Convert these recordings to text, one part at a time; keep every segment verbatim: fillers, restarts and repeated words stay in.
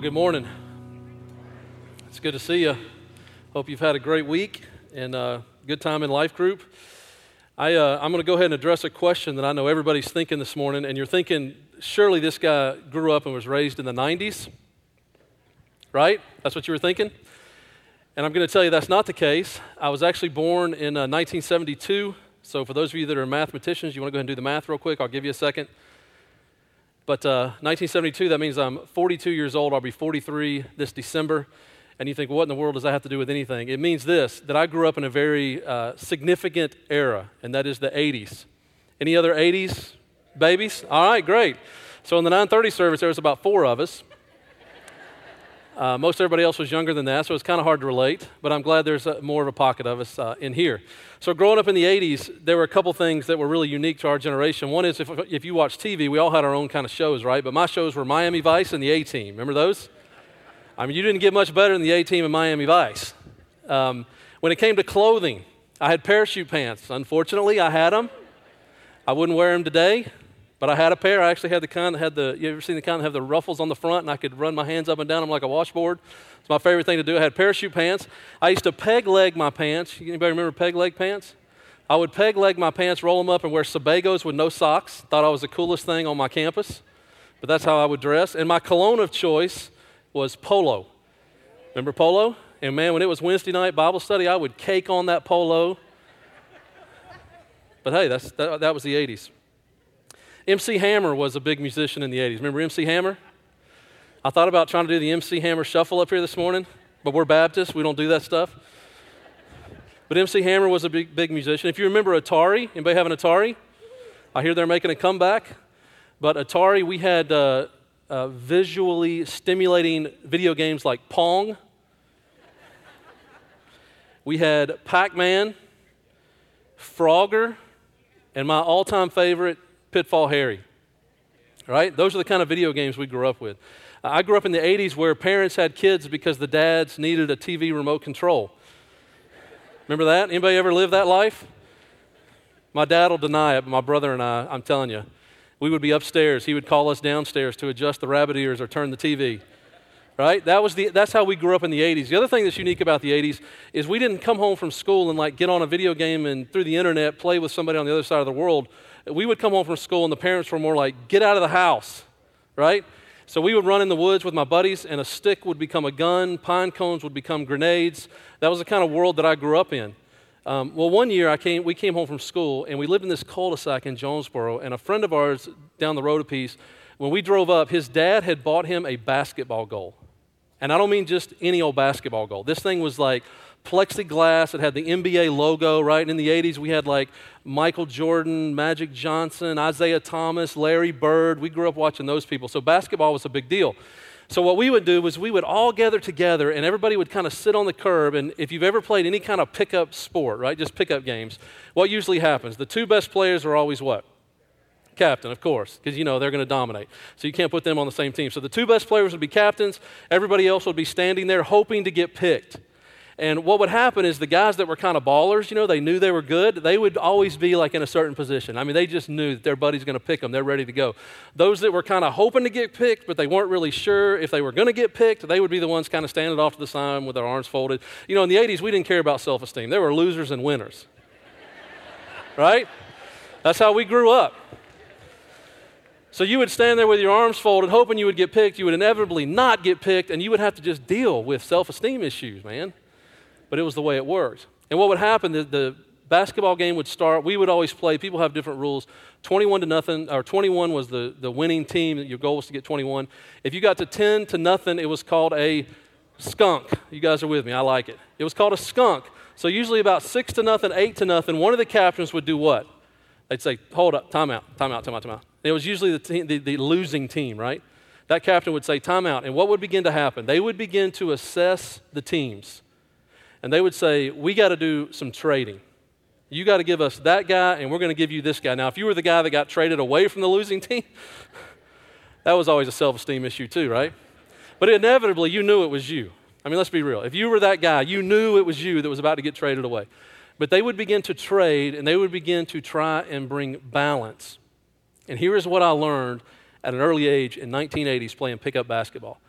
good morning. It's good to see you. Hope you've had a great week and a good time in Life Group. I, uh, I'm going to go ahead and address a question that I know everybody's thinking this morning, and you're thinking, surely this guy grew up and was raised in the nineties, right? That's what you were thinking? And I'm going to tell you that's not the case. I was actually born in uh, nineteen seventy-two, so for those of you that are mathematicians, you want to go ahead and do the math real quick, I'll give you a second. But uh, nineteen seventy-two, that means I'm forty-two years old. I'll be forty-three this December. And you think, what in the world does that have to do with anything? It means this, that I grew up in a very uh, significant era, and that is the eighties. Any other eighties babies? All right, great. So in the nine thirty service, there was about four of us. Uh, most everybody else was younger than that, so it's kind of hard to relate, but I'm glad there's a, more of a pocket of us uh, in here. So growing up in the eighties, there were a couple things that were really unique to our generation. One is if, if you watch T V, we all had our own kind of shows, right? But my shows were Miami Vice and the A-Team. Remember those? I mean, you didn't get much better than the A-Team and Miami Vice. Um, when it came to clothing, I had parachute pants. Unfortunately, I had them. I wouldn't wear them today. But I had a pair. I actually had the kind that had the, you ever seen the kind that have the ruffles on the front and I could run my hands up and down them like a washboard? It's my favorite thing to do. I had parachute pants. I used to peg leg my pants. Anybody remember peg leg pants? I would peg leg my pants, roll them up, and wear Sebagos with no socks. Thought I was the coolest thing on my campus. But that's how I would dress. And my cologne of choice was Polo. Remember Polo? And man, when it was Wednesday night Bible study, I would cake on that Polo. But hey, that's that, that was the eighties. M C Hammer was a big musician in the eighties. Remember M C Hammer? I thought about trying to do the M C Hammer shuffle up here this morning, but we're Baptists. We don't do that stuff. But M C Hammer was a big, big musician. If you remember Atari, anybody have an Atari? I hear they're making a comeback. But Atari, we had uh, uh, visually stimulating video games like Pong. We had Pac-Man, Frogger, and my all-time favorite, Pitfall Harry, right? Those are the kind of video games we grew up with. Uh, I grew up in the eighties where parents had kids because the dads needed a T V remote control. Remember that? Anybody ever live that life? My dad will deny it, but my brother and I, I'm telling you, we would be upstairs. He would call us downstairs to adjust the rabbit ears or turn the T V, right? That was the, that's how we grew up in the eighties. The other thing that's unique about the eighties is we didn't come home from school and like get on a video game and through the internet play with somebody on the other side of the world. We would come home from school and the parents were more like, get out of the house, right? So we would run in the woods with my buddies and a stick would become a gun, pine cones would become grenades. That was the kind of world that I grew up in. Um, well, one year I came, we came home from school and we lived in this cul-de-sac in Jonesboro, and a friend of ours down the road a piece, when we drove up, his dad had bought him a basketball goal. And I don't mean just any old basketball goal. This thing was like plexiglass. It had the N B A logo, right? And in the eighties, we had like Michael Jordan, Magic Johnson, Isaiah Thomas, Larry Bird. We grew up watching those people. So basketball was a big deal. So what we would do was we would all gather together and everybody would kind of sit on the curb. And if you've ever played any kind of pickup sport, right, just pickup games, what usually happens? The two best players are always what? Captain, of course, because you know they're going to dominate. So you can't put them on the same team. So the two best players would be captains. Everybody else would be standing there hoping to get picked. And what would happen is the guys that were kind of ballers, you know, they knew they were good, they would always be like in a certain position. I mean, they just knew that their buddy's going to pick them. They're ready to go. Those that were kind of hoping to get picked, but they weren't really sure if they were going to get picked, they would be the ones kind of standing off to the side with their arms folded. You know, in the eighties, we didn't care about self-esteem. There were losers and winners, right? That's how we grew up. So you would stand there with your arms folded, hoping you would get picked. You would inevitably not get picked, and you would have to just deal with self-esteem issues, man. But it was the way it worked. And what would happen, the, the basketball game would start. We would always play. People have different rules. twenty-one to nothing, or twenty-one was the, the winning team. Your goal was to get twenty-one. If you got to ten to nothing, it was called a skunk. You guys are with me. I like it. It was called a skunk. So usually about six to nothing, eight to nothing, one of the captains would do what? They'd say, hold up, time out, time out, time out, time out. It was usually the, team, the, the losing team, right? That captain would say, time out. And what would begin to happen? They would begin to assess the teams. And they would say, we got to do some trading. You got to give us that guy, and we're going to give you this guy. Now, if you were the guy that got traded away from the losing team, that was always a self-esteem issue too, right? But inevitably, you knew it was you. I mean, let's be real. If you were that guy, you knew it was you that was about to get traded away. But they would begin to trade, and they would begin to try and bring balance. And here is what I learned at an early age in nineteen eighties playing pickup basketball.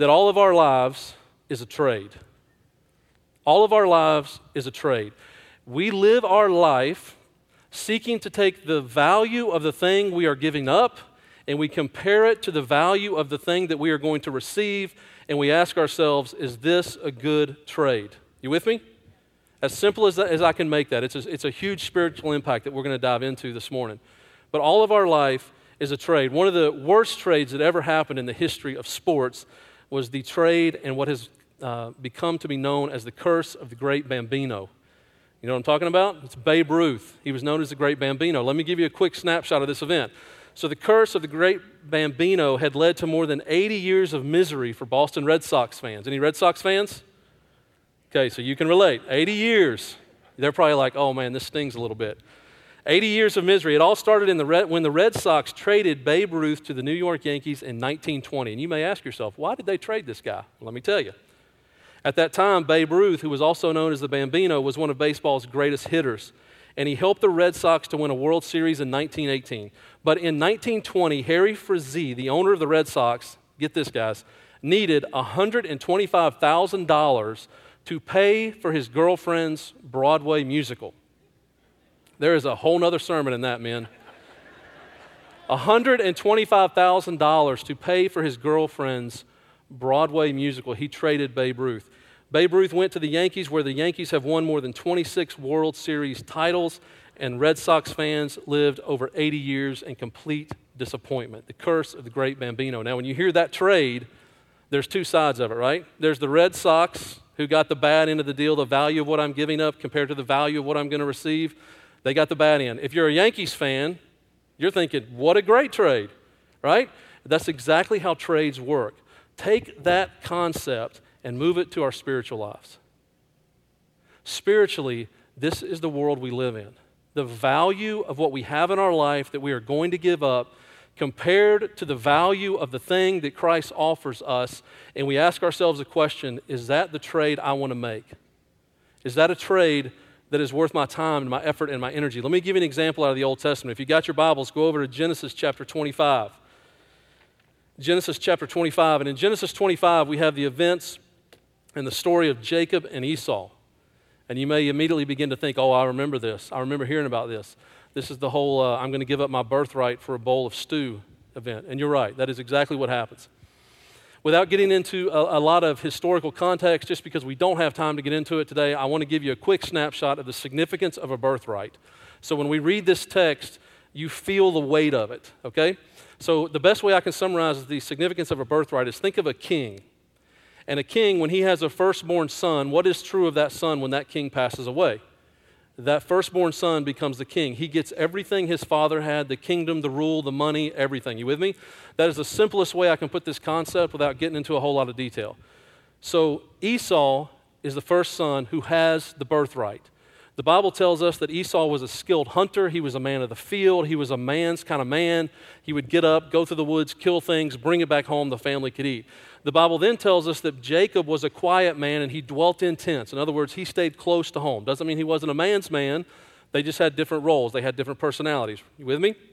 that all of our lives is a trade. All of our lives is a trade. We live our life seeking to take the value of the thing we are giving up and we compare it to the value of the thing that we are going to receive, and we ask ourselves, is this a good trade? You with me? As simple as, that, as I can make that. It's a, it's a huge spiritual impact that we're going to dive into this morning. But all of our life is a trade. One of the worst trades that ever happened in the history of sports was the trade and what has uh, become to be known as the curse of the Great Bambino. You know what I'm talking about? It's Babe Ruth. He was known as the Great Bambino. Let me give you a quick snapshot of this event. So the curse of the Great Bambino had led to more than eighty years of misery for Boston Red Sox fans. Any Red Sox fans? Okay, so you can relate. eighty years. They're probably like, oh man, this stings a little bit. eighty years of misery. It all started in the Red, when the Red Sox traded Babe Ruth to the New York Yankees in nineteen twenty. And you may ask yourself, why did they trade this guy? Well, let me tell you. At that time, Babe Ruth, who was also known as the Bambino, was one of baseball's greatest hitters. And he helped the Red Sox to win a World Series in nineteen eighteen. But in nineteen twenty, Harry Frazee, the owner of the Red Sox, get this guys, needed one hundred twenty-five thousand dollars to pay for his girlfriend's Broadway musical. There is a whole nother sermon in that, men. one hundred twenty-five thousand dollars to pay for his girlfriend's Broadway musical. He traded Babe Ruth. Babe Ruth went to the Yankees, where the Yankees have won more than twenty-six World Series titles, and Red Sox fans lived over eighty years in complete disappointment. The curse of the Great Bambino. Now, when you hear that trade, there's two sides of it, right? There's the Red Sox, who got the bad end of the deal, the value of what I'm giving up compared to the value of what I'm going to receive. They got the bad end. If you're a Yankees fan, you're thinking, what a great trade, right? That's exactly how trades work. Take that concept and move it to our spiritual lives. Spiritually, this is the world we live in. The value of what we have in our life that we are going to give up compared to the value of the thing that Christ offers us, and we ask ourselves a question, is that the trade I want to make? Is that a trade that is worth my time and my effort and my energy? Let me give you an example out of the Old Testament. If you got your Bibles, go over to Genesis chapter twenty-five. Genesis chapter twenty-five, and in Genesis twenty-five, we have the events and the story of Jacob and Esau. And you may immediately begin to think, oh, I remember this. I remember hearing about this. This is the whole uh, I'm going to give up my birthright for a bowl of stew event. And you're right. That is exactly what happens. Without getting into a, a lot of historical context, just because we don't have time to get into it today, I want to give you a quick snapshot of the significance of a birthright. So when we read this text, you feel the weight of it, okay? So the best way I can summarize the significance of a birthright is think of a king. And a king, when he has a firstborn son, what is true of that son when that king passes away? That firstborn son becomes the king. He gets everything his father had, the kingdom, the rule, the money, everything. You with me? That is the simplest way I can put this concept without getting into a whole lot of detail. So Esau is the first son who has the birthright. The Bible tells us that Esau was a skilled hunter. He was a man of the field. He was a man's kind of man. He would get up, go through the woods, kill things, bring it back home, the family could eat. The Bible then tells us that Jacob was a quiet man and he dwelt in tents. In other words, he stayed close to home. Doesn't mean he wasn't a man's man. They just had different roles. They had different personalities. You with me?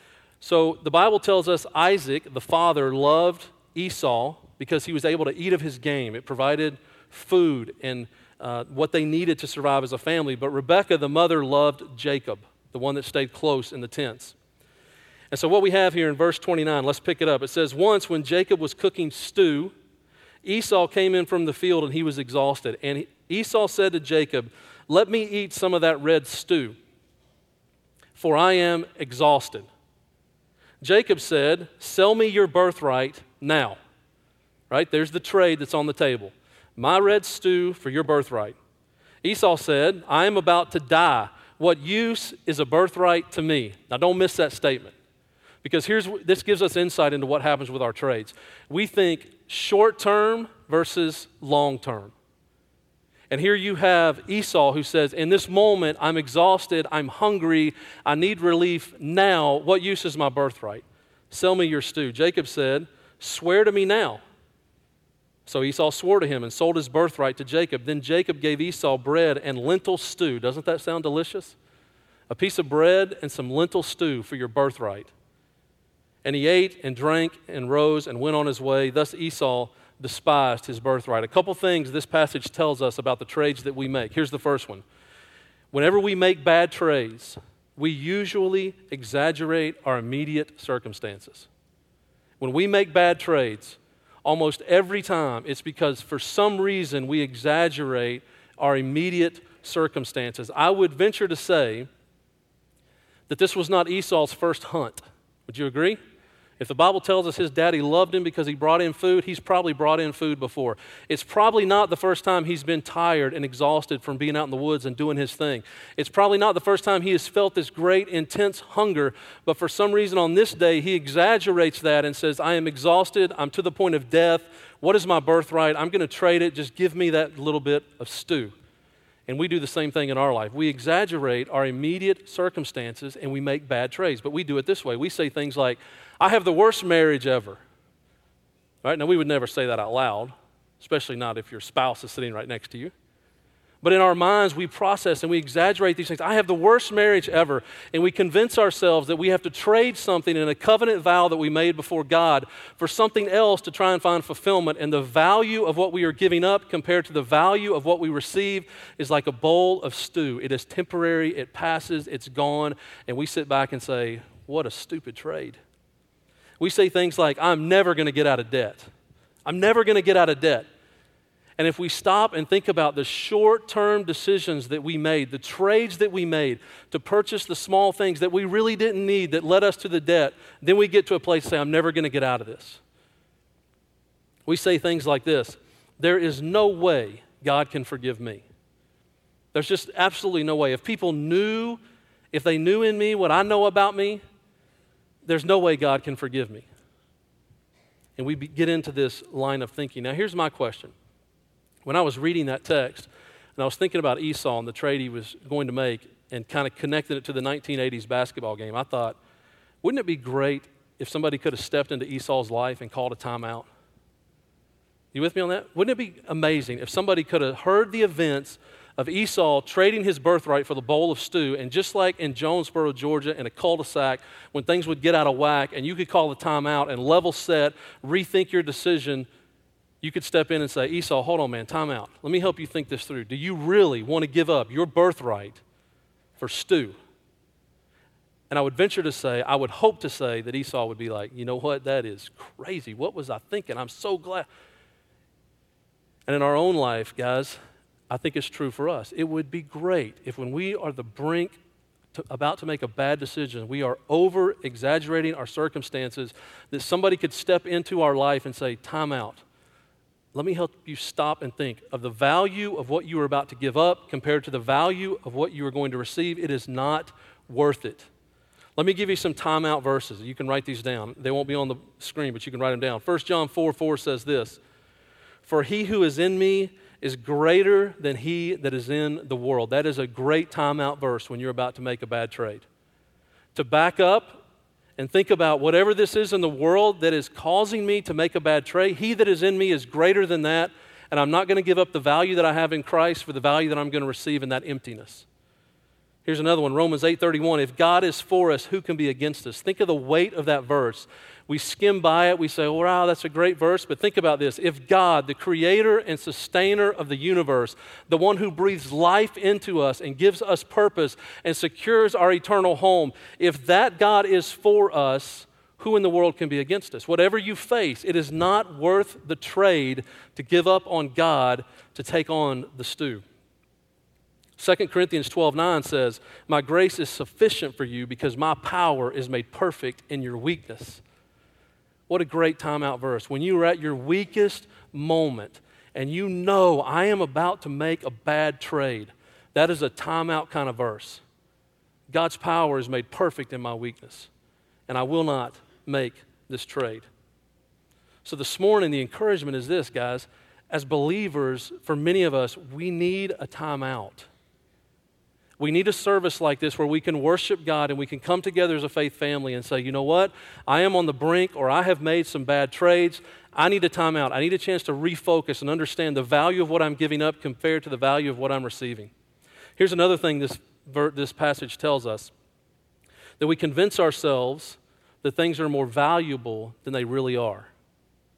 So the Bible tells us Isaac, the father, loved Esau because he was able to eat of his game. It provided food and uh, what they needed to survive as a family. But Rebekah, the mother, loved Jacob, the one that stayed close in the tents. And so what we have here in verse twenty-nine, let's pick it up. It says, once when Jacob was cooking stew, Esau came in from the field and he was exhausted. And Esau said to Jacob, let me eat some of that red stew, for I am exhausted. Jacob said, sell me your birthright now. Right? There's the trade that's on the table. My red stew for your birthright. Esau said, I am about to die. What use is a birthright to me? Now don't miss that statement. Because here's this gives us insight into what happens with our trades. We think short term versus long term. And here you have Esau who says, in this moment, I'm exhausted, I'm hungry, I need relief now. What use is my birthright? Sell me your stew. Jacob said, swear to me now. So Esau swore to him and sold his birthright to Jacob. Then Jacob gave Esau bread and lentil stew. Doesn't that sound delicious? A piece of bread and some lentil stew for your birthright. And he ate and drank and rose and went on his way. Thus Esau despised his birthright. A couple things this passage tells us about the trades that we make. Here's the first one. Whenever we make bad trades, we usually exaggerate our immediate circumstances. When we make bad trades, almost every time it's because for some reason we exaggerate our immediate circumstances. I would venture to say that this was not Esau's first hunt. Would you agree? If the Bible tells us his daddy loved him because he brought in food, he's probably brought in food before. It's probably not the first time he's been tired and exhausted from being out in the woods and doing his thing. It's probably not the first time he has felt this great, intense hunger, but for some reason on this day, he exaggerates that and says, I am exhausted, I'm to the point of death, what is my birthright? I'm going to trade it, just give me that little bit of stew. And we do the same thing in our life. We exaggerate our immediate circumstances and we make bad trades, but we do it this way. We say things like, I have the worst marriage ever. Right? Now, we would never say that out loud, especially not if your spouse is sitting right next to you. But in our minds, we process and we exaggerate these things. I have the worst marriage ever. And we convince ourselves that we have to trade something in a covenant vow that we made before God for something else to try and find fulfillment. And the value of what we are giving up compared to the value of what we receive is like a bowl of stew. It is temporary, it passes, it's gone. And we sit back and say, what a stupid trade. We say things like, I'm never going to get out of debt. I'm never going to get out of debt. And if we stop and think about the short-term decisions that we made, the trades that we made to purchase the small things that we really didn't need that led us to the debt, then we get to a place to say, I'm never going to get out of this. We say things like this, there is no way God can forgive me. There's just absolutely no way. If people knew, if they knew in me what I know about me, there's no way God can forgive me. And we be, get into this line of thinking. Now, here's my question. When I was reading that text, and I was thinking about Esau and the trade he was going to make, and kind of connected it to the nineteen eighties basketball game, I thought, wouldn't it be great if somebody could have stepped into Esau's life and called a timeout? You with me on that? Wouldn't it be amazing if somebody could have heard the events of Esau trading his birthright for the bowl of stew, and just like in Jonesboro, Georgia, in a cul-de-sac, when things would get out of whack and you could call the timeout and level set, rethink your decision, you could step in and say, Esau, hold on, man, time out. Let me help you think this through. Do you really want to give up your birthright for stew? And I would venture to say, I would hope to say that Esau would be like, you know what, that is crazy. What was I thinking? I'm so glad. And in our own life, guys, I think it's true for us. It would be great if when we are the brink to, about to make a bad decision, we are over-exaggerating our circumstances, that somebody could step into our life and say, time out. Let me help you stop and think of the value of what you are about to give up compared to the value of what you are going to receive. It is not worth it. Let me give you some timeout verses. You can write these down. They won't be on the screen, but you can write them down. First John four four says this, for he who is in me is greater than he that is in the world. That is a great timeout verse when you're about to make a bad trade. To back up and think about whatever this is in the world that is causing me to make a bad trade, he that is in me is greater than that, and I'm not going to give up the value that I have in Christ for the value that I'm going to receive in that emptiness. Here's another one, Romans eight thirty-one. If God is for us, who can be against us? Think of the weight of that verse. We skim by it, we say, oh, wow, that's a great verse, but think about this. If God, the creator and sustainer of the universe, the one who breathes life into us and gives us purpose and secures our eternal home, if that God is for us, who in the world can be against us? Whatever you face, it is not worth the trade to give up on God to take on the stew. Second Corinthians twelve nine says, my grace is sufficient for you because my power is made perfect in your weakness. What a great timeout verse. When you are at your weakest moment and you know I am about to make a bad trade, that is a timeout kind of verse. God's power is made perfect in my weakness, and I will not make this trade. So this morning, the encouragement is this, guys. As believers, for many of us, we need a timeout. We need a service like this where we can worship God and we can come together as a faith family and say, you know what? I am on the brink, or I have made some bad trades. I need a timeout. I need a chance to refocus and understand the value of what I'm giving up compared to the value of what I'm receiving. Here's another thing this, this passage tells us, that we convince ourselves that things are more valuable than they really are.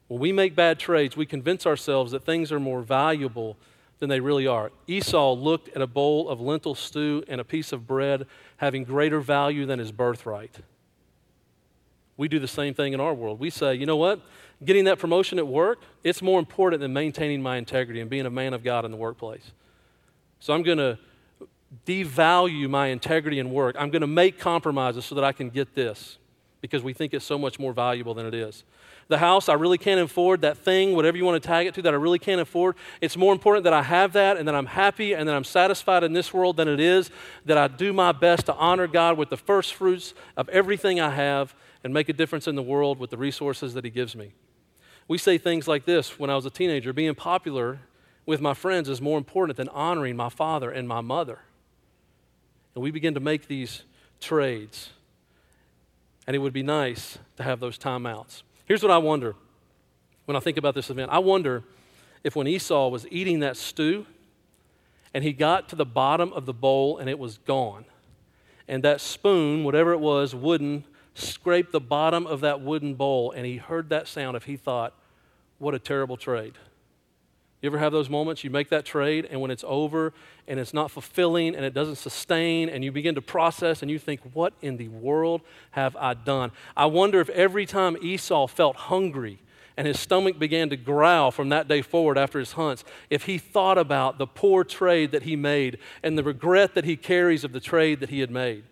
When we make bad trades, we convince ourselves that things are more valuable than they really are. Esau looked at a bowl of lentil stew and a piece of bread having greater value than his birthright. We do the same thing in our world. We say, you know what? Getting that promotion at work, it's more important than maintaining my integrity and being a man of God in the workplace. So I'm going to devalue my integrity in work. I'm going to make compromises so that I can get this because we think it's so much more valuable than it is. The house, I really can't afford. That thing, whatever you want to tag it to, that I really can't afford. It's more important that I have that and that I'm happy and that I'm satisfied in this world than it is that I do my best to honor God with the first fruits of everything I have and make a difference in the world with the resources that He gives me. We say things like this when I was a teenager: being popular with my friends is more important than honoring my father and my mother. And we begin to make these trades. And it would be nice to have those timeouts. Here's what I wonder when I think about this event. I wonder if when Esau was eating that stew and he got to the bottom of the bowl and it was gone, and that spoon, whatever it was, wooden, scraped the bottom of that wooden bowl, and he heard that sound, if he thought, what a terrible trade. You ever have those moments? You make that trade, and when it's over and it's not fulfilling and it doesn't sustain, and you begin to process and you think, what in the world have I done? I wonder if every time Esau felt hungry and his stomach began to growl from that day forward after his hunts, if he thought about the poor trade that he made and the regret that he carries of the trade that he had made.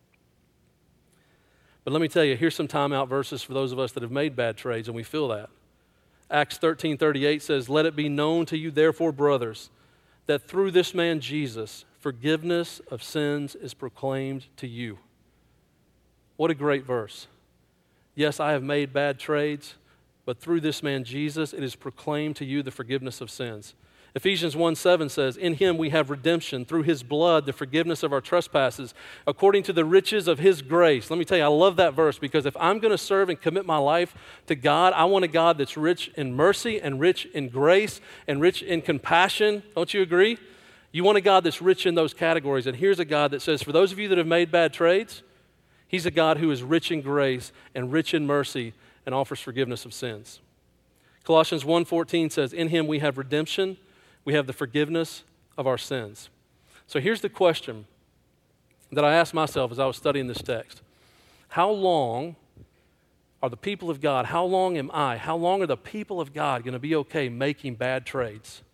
But let me tell you, here's some timeout verses for those of us that have made bad trades, and we feel that. Acts thirteen thirty-eight says, "Let it be known to you, therefore, brothers, that through this man Jesus, forgiveness of sins is proclaimed to you." What a great verse. Yes, I have made bad trades, but through this man Jesus, it is proclaimed to you the forgiveness of sins. Ephesians one seven says, "In him we have redemption, through his blood, the forgiveness of our trespasses, according to the riches of his grace." Let me tell you, I love that verse, because if I'm going to serve and commit my life to God, I want a God that's rich in mercy and rich in grace and rich in compassion. Don't you agree? You want a God that's rich in those categories. And here's a God that says, for those of you that have made bad trades, He's a God who is rich in grace and rich in mercy and offers forgiveness of sins. Colossians one fourteen says, "In him we have redemption, we have the forgiveness of our sins." So here's the question that I asked myself as I was studying this text. How long are the people of God, how long am I, how long are the people of God going to be okay making bad trades?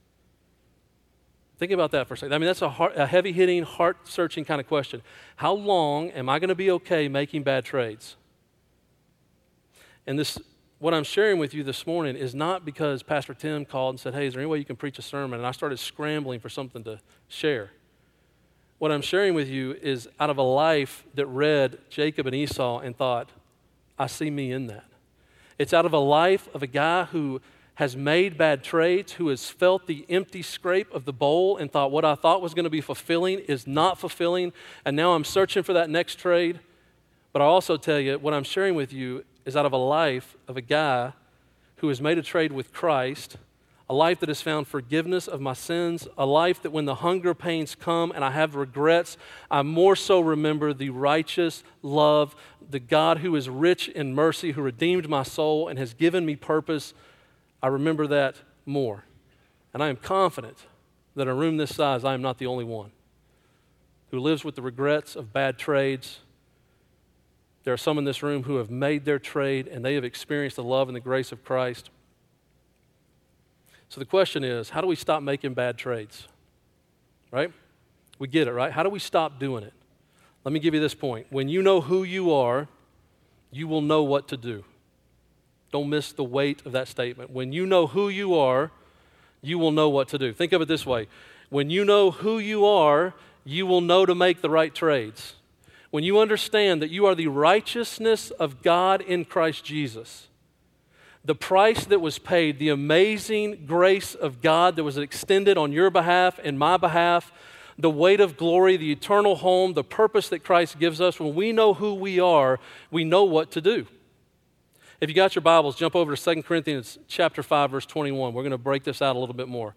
Think about that for a second. I mean, that's a, heart, a heavy-hitting, heart-searching kind of question. How long am I going to be okay making bad trades? And this, what I'm sharing with you this morning is not because Pastor Tim called and said, "Hey, is there any way you can preach a sermon?" And I started scrambling for something to share. What I'm sharing with you is out of a life that read Jacob and Esau and thought, I see me in that. It's out of a life of a guy who has made bad trades, who has felt the empty scrape of the bowl and thought what I thought was going to be fulfilling is not fulfilling, and now I'm searching for that next trade. But I also tell you, what I'm sharing with you is out of a life of a guy who has made a trade with Christ, a life that has found forgiveness of my sins, a life that when the hunger pains come and I have regrets, I more so remember the righteous love, the God who is rich in mercy, who redeemed my soul and has given me purpose. I remember that more. And I am confident that in a room this size, I am not the only one who lives with the regrets of bad trades. There are some in this room who have made their trade and they have experienced the love and the grace of Christ. So the question is, how do we stop making bad trades? Right? We get it, right? How do we stop doing it? Let me give you this point. When you know who you are, you will know what to do. Don't miss the weight of that statement. When you know who you are, you will know what to do. Think of it this way. When you know who you are, you will know to make the right trades. When you understand that you are the righteousness of God in Christ Jesus, the price that was paid, the amazing grace of God that was extended on your behalf and my behalf, the weight of glory, the eternal home, the purpose that Christ gives us, when we know who we are, we know what to do. If you got your Bibles, jump over to Second Corinthians chapter five, verse twenty-one. We're going to break this out a little bit more.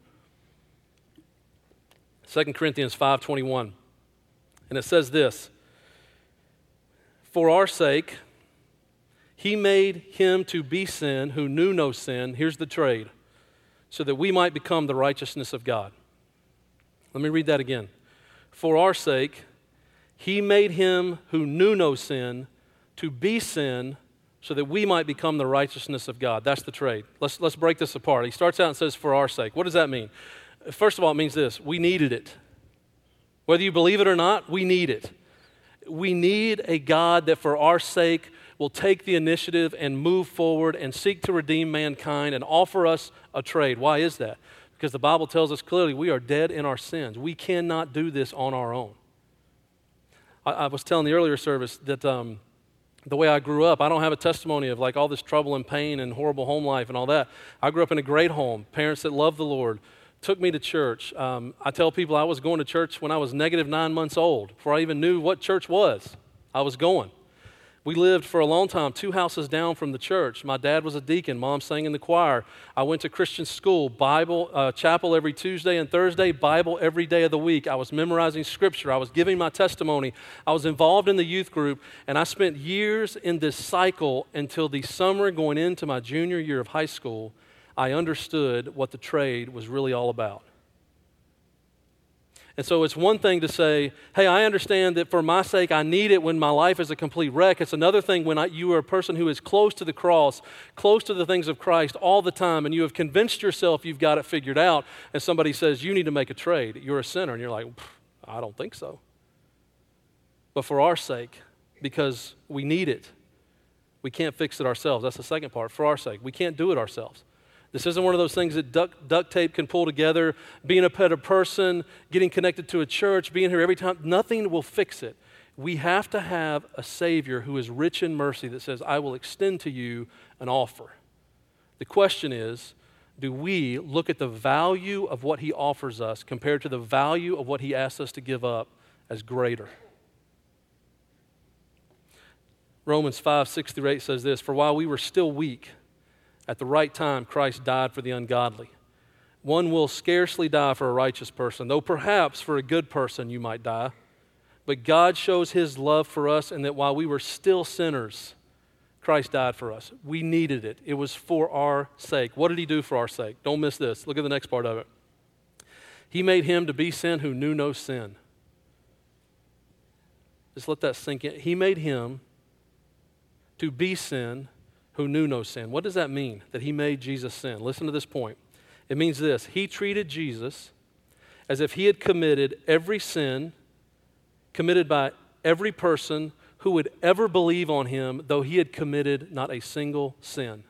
Second Corinthians five twenty-one. And it says this, "For our sake, He made him to be sin who knew no sin. Here's the trade. So that we might become the righteousness of God. Let me read that again. For our sake, he made him who knew no sin to be sin so that we might become the righteousness of God. That's the trade. Let's, let's break this apart. He starts out and says, for our sake. What does that mean? First of all, it means this. We needed it. Whether you believe it or not, we need it. We need a God that for our sake will take the initiative and move forward and seek to redeem mankind and offer us a trade. Why is that? Because the Bible tells us clearly we are dead in our sins. We cannot do this on our own. I, I was telling the earlier service that um, the way I grew up, I don't have a testimony of like all this trouble and pain and horrible home life and all that. I grew up in a great home, parents that loved the Lord, took me to church. Um, I tell people I was going to church when I was negative nine months old, before I even knew what church was. I was going. We lived for a long time two houses down from the church. My dad was a deacon. Mom sang in the choir. I went to Christian school, Bible, uh, chapel every Tuesday and Thursday, Bible every day of the week. I was memorizing scripture. I was giving my testimony. I was involved in the youth group, and I spent years in this cycle until the summer going into my junior year of high school. I understood what the trade was really all about. And so it's one thing to say, hey, I understand that for my sake I need it when my life is a complete wreck. It's another thing when I, you are a person who is close to the cross, close to the things of Christ all the time, and you have convinced yourself you've got it figured out, and somebody says, you need to make a trade. You're a sinner. And you're like, I don't think so. But for our sake, because we need it, we can't fix it ourselves. That's the second part. For our sake, we can't do it ourselves. This isn't one of those things that duct, duct tape can pull together, being a better person, getting connected to a church, being here every time. Nothing will fix it. We have to have a Savior who is rich in mercy that says, I will extend to you an offer. The question is, do we look at the value of what He offers us compared to the value of what He asks us to give up as greater? Romans five, six through eight says this, for while we were still weak, at the right time, Christ died for the ungodly. One will scarcely die for a righteous person, though perhaps for a good person you might die. But God shows His love for us in that while we were still sinners, Christ died for us. We needed it. It was for our sake. What did He do for our sake? Don't miss this. Look at the next part of it. He made Him to be sin who knew no sin. Just let that sink in. He made Him to be sin who knew no sin. What does that mean, that He made Jesus sin? Listen to this point. It means this. He treated Jesus as if He had committed every sin committed by every person who would ever believe on Him, though He had committed not a single sin.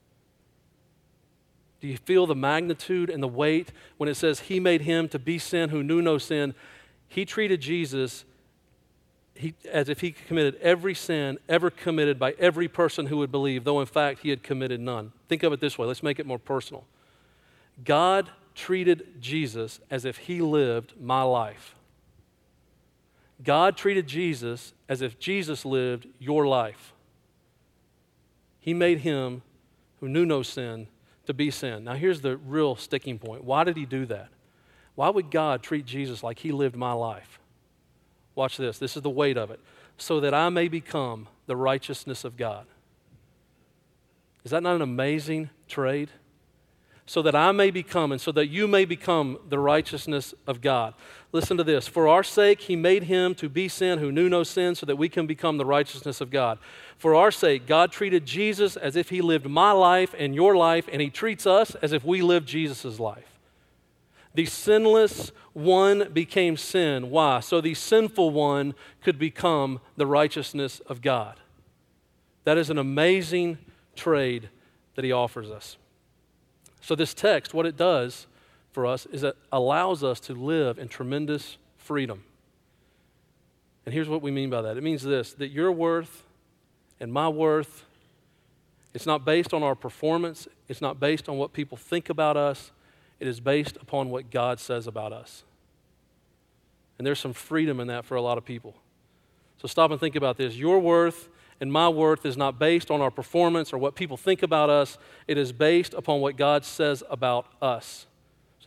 Do you feel the magnitude and the weight when it says He made Him to be sin who knew no sin? He treated Jesus He, as if He committed every sin ever committed by every person who would believe, though in fact He had committed none. Think of it this way. Let's make it more personal. God treated Jesus as if He lived my life. God treated Jesus as if Jesus lived your life. He made Him who knew no sin to be sin. Now here's the real sticking point. Why did He do that? Why would God treat Jesus like He lived my life? Watch this. This is the weight of it. So that I may become the righteousness of God. Is that not an amazing trade? So that I may become, and so that you may become the righteousness of God. Listen to this. For our sake, He made Him to be sin who knew no sin so that we can become the righteousness of God. For our sake, God treated Jesus as if He lived my life and your life, and He treats us as if we lived Jesus' life. The sinless one became sin. Why? So the sinful one could become the righteousness of God. That is an amazing trade that He offers us. So this text, what it does for us is it allows us to live in tremendous freedom. And here's what we mean by that. It means this, that your worth and my worth, it's not based on our performance. It's not based on what people think about us. It is based upon what God says about us. And there's some freedom in that for a lot of people. So stop and think about this. Your worth and my worth is not based on our performance or what people think about us. It is based upon what God says about us. So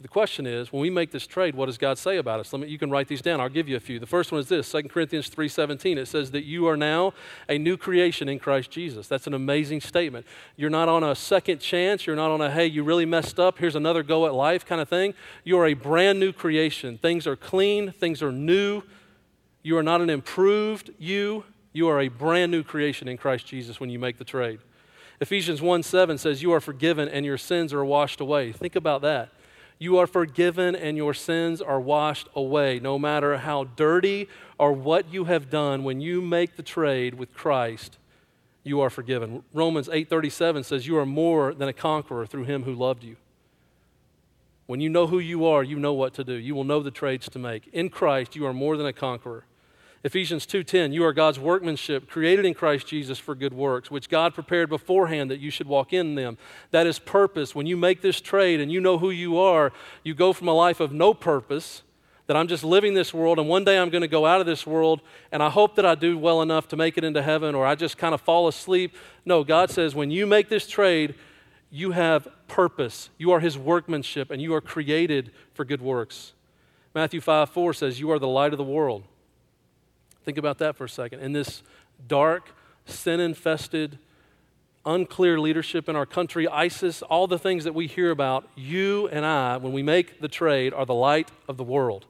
So the question is, when we make this trade, what does God say about us? Let me, you can write these down. I'll give you a few. The first one is this, Second Corinthians three seventeen. It says that you are now a new creation in Christ Jesus. That's an amazing statement. You're not on a second chance. You're not on a, hey, you really messed up, here's another go at life kind of thing. You are a brand new creation. Things are clean. Things are new. You are not an improved you. You are a brand new creation in Christ Jesus when you make the trade. Ephesians one seven says you are forgiven and your sins are washed away. Think about that. You are forgiven and your sins are washed away. No matter how dirty or what you have done, when you make the trade with Christ, you are forgiven. Romans eight thirty-seven says you are more than a conqueror through him who loved you. When you know who you are, you know what to do. You will know the trades to make. In Christ, you are more than a conqueror. Ephesians two ten, you are God's workmanship, created in Christ Jesus for good works, which God prepared beforehand that you should walk in them. That is purpose. When you make this trade and you know who you are, you go from a life of no purpose, that I'm just living this world and one day I'm going to go out of this world and I hope that I do well enough to make it into heaven or I just kind of fall asleep. No, God says when you make this trade, you have purpose. You are his workmanship and you are created for good works. Matthew five four says you are the light of the world. Think about that for a second. In this dark, sin-infested, unclear leadership in our country, ISIS, all the things that we hear about, you and I, when we make the trade, are the light of the world.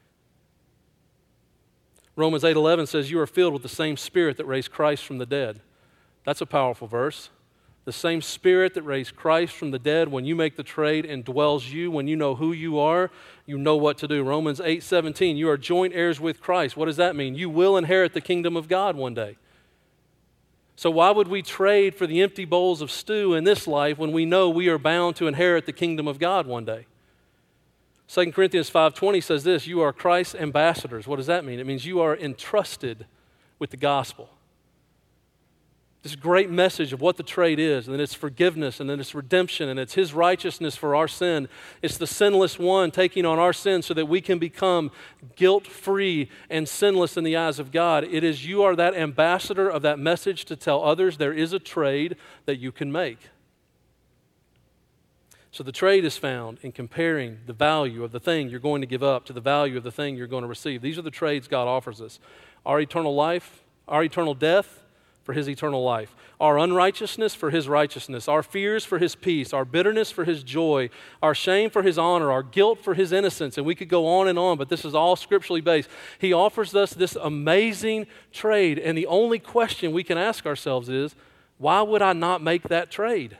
Romans eight eleven says you are filled with the same Spirit that raised Christ from the dead. That's a powerful verse. The same Spirit that raised Christ from the dead, when you make the trade, indwells you. When you know who you are, you know what to do. Romans eight seventeen, you are joint heirs with Christ. What does that mean? You will inherit the kingdom of God one day. So why would we trade for the empty bowls of stew in this life when we know we are bound to inherit the kingdom of God one day? Second Corinthians five twenty says this, you are Christ's ambassadors. What does that mean? It means you are entrusted with the gospel. This great message of what the trade is, and then it's forgiveness, and then it's redemption, and it's his righteousness for our sin. It's the sinless one taking on our sin so that we can become guilt-free and sinless in the eyes of God. It is you are that ambassador of that message to tell others there is a trade that you can make. So the trade is found in comparing the value of the thing you're going to give up to the value of the thing you're going to receive. These are the trades God offers us. Our eternal life, our eternal death, for his eternal life. Our unrighteousness for his righteousness. Our fears for his peace. Our bitterness for his joy. Our shame for his honor. Our guilt for his innocence. And we could go on and on, but this is all scripturally based. He offers us this amazing trade, and the only question we can ask ourselves is, why would I not make that trade?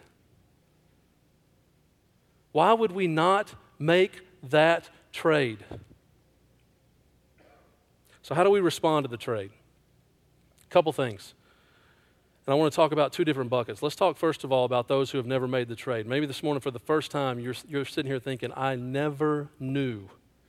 Why would we not make that trade? So how do we respond to the trade? A couple things. And I want to talk about two different buckets. Let's talk first of all about those who have never made the trade. Maybe this morning for the first time you're, you're sitting here thinking, I never knew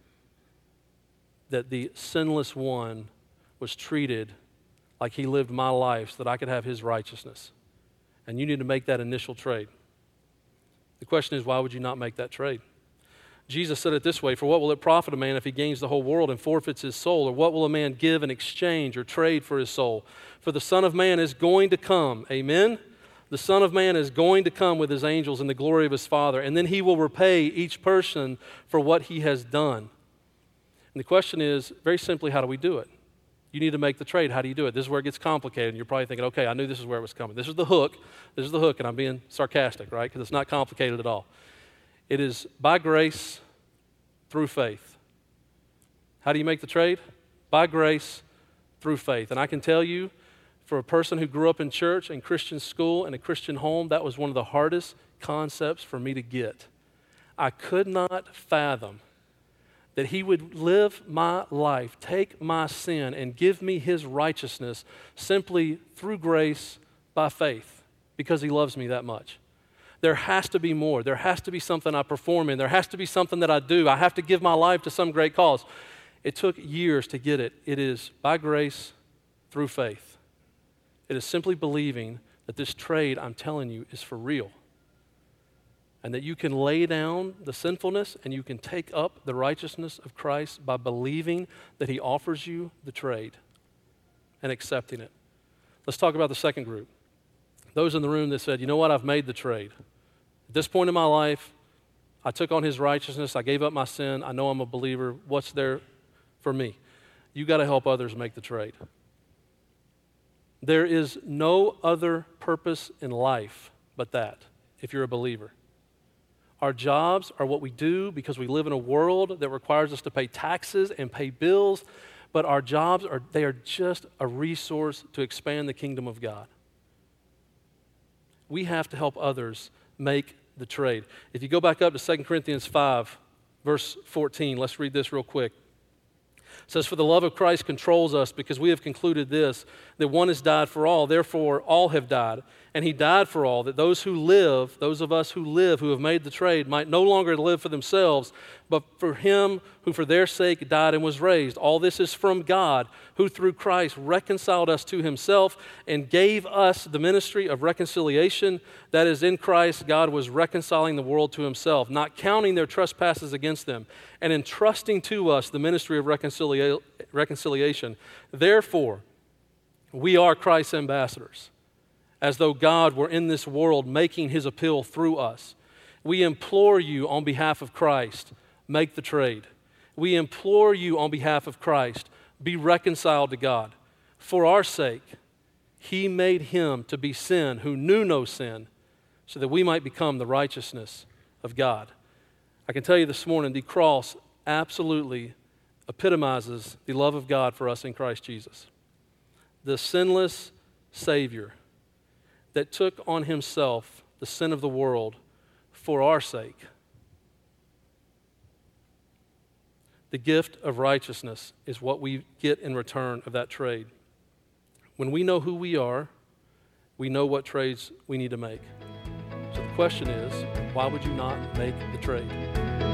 that the sinless one was treated like he lived my life so that I could have his righteousness. And you need to make that initial trade. The question is, why would you not make that trade? Jesus said it this way, for what will it profit a man if he gains the whole world and forfeits his soul? Or what will a man give in exchange or trade for his soul? For the Son of Man is going to come, amen? The Son of Man is going to come with his angels in the glory of his Father, and then he will repay each person for what he has done. And the question is, very simply, how do we do it? You need to make the trade. How do you do it? This is where it gets complicated, and you're probably thinking, okay, I knew this is where it was coming. This is the hook. This is the hook, and I'm being sarcastic, right? Because it's not complicated at all. It is by grace through faith. How do you make the trade? By grace through faith. And I can tell you, for a person who grew up in church and Christian school and a Christian home, that was one of the hardest concepts for me to get. I could not fathom that he would live my life, take my sin, and give me his righteousness simply through grace by faith because he loves me that much. There has to be more. There has to be something I perform in. There has to be something that I do. I have to give my life to some great cause. It took years to get it. It is by grace through faith. It is simply believing that this trade, I'm telling you, is for real. And that you can lay down the sinfulness and you can take up the righteousness of Christ by believing that he offers you the trade and accepting it. Let's talk about the second group. Those in the room that said, you know what, I've made the trade. At this point in my life, I took on his righteousness. I gave up my sin. I know I'm a believer. What's there for me? You got to help others make the trade. There is no other purpose in life but that, if you're a believer. Our jobs are what we do because we live in a world that requires us to pay taxes and pay bills, but our jobs are, they are just a resource to expand the kingdom of God. We have to help others make the trade. If you go back up to Second Corinthians five, verse fourteen, let's read this real quick. It says, "For the love of Christ controls us, because we have concluded this, that one has died for all, therefore all have died. And he died for all, that those who live, those of us who live, who have made the trade, might no longer live for themselves, but for him who for their sake died and was raised. All this is from God, who through Christ reconciled us to himself and gave us the ministry of reconciliation. That is, in Christ, God was reconciling the world to himself, not counting their trespasses against them, and entrusting to us the ministry of reconcilia- reconciliation. Therefore, we are Christ's ambassadors, as though God were in this world making his appeal through us. We implore you on behalf of Christ, make the trade. We implore you on behalf of Christ, be reconciled to God. For our sake, he made him to be sin who knew no sin, so that we might become the righteousness of God." I can tell you this morning, the cross absolutely epitomizes the love of God for us in Christ Jesus. The sinless Savior that took on himself the sin of the world for our sake. The gift of righteousness is what we get in return of that trade. When we know who we are, we know what trades we need to make. So the question is, why would you not make the trade?